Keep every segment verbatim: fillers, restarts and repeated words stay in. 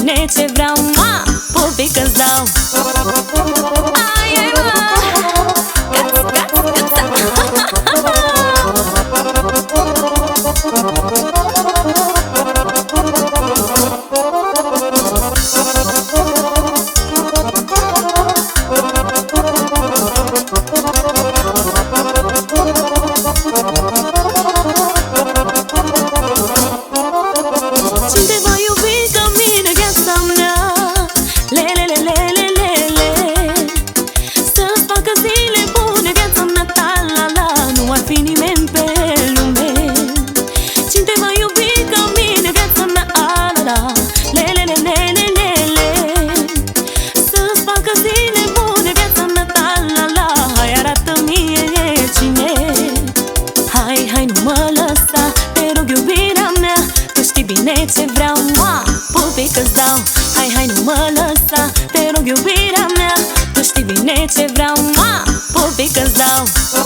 bine ce vreau, ma, pupică-ți dau. Ai, ai, ma, găț, găț, găță. Cine va iubi ca mine viața mea? Le-le-le-le-le-le-le, să-ți facă zile bune viața mea, ta-la-la, nu ar fi nimeni pe lume. Cine va iubi ca mine viața mea? A-la-la, le-le-le-le-le-le, să-ți facă zile bune viața mea, ta-la-la. Hai, arată mie cine. Hai, hai, nu mă lăsa, te rog, iubirea mea, tu știi bine ce vreau, ma, pupică-ți dau. Hai, hai, nu mă lăsa, te rog, iubirea mea, tu știi bine ce vreau, ma, pupică-ți dau.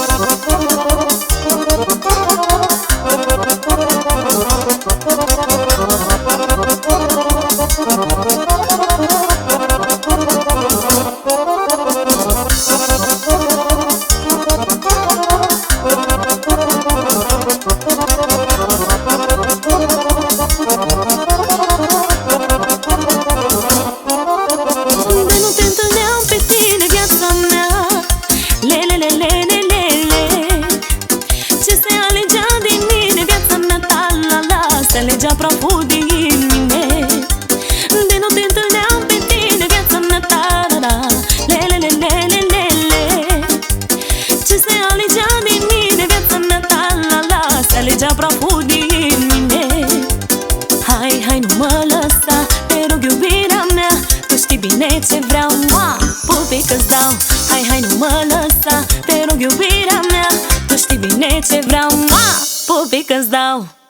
De nu te întâlneam pe tine, viața mea, le-le-le-le-le-le, ce se alegea din mine, viața mea, ta-la-la, se alegea praful din mine. De nu te întâlneam pe tine, viața mea, ta-la-la, le-le-le-le-le-le, ce se alegea din mine, viața mea, ta-la-la, se alegea praful din mine. Hai, hai, nu mă lăsa, te rog, iubirea mea, tu știi bine ce vreau, ma, pupică-ți dau. Hai, hai, nu mă lăsa, te rog, iubirea mea, tu știi bine ce vreau, ma, pupică-ți dau.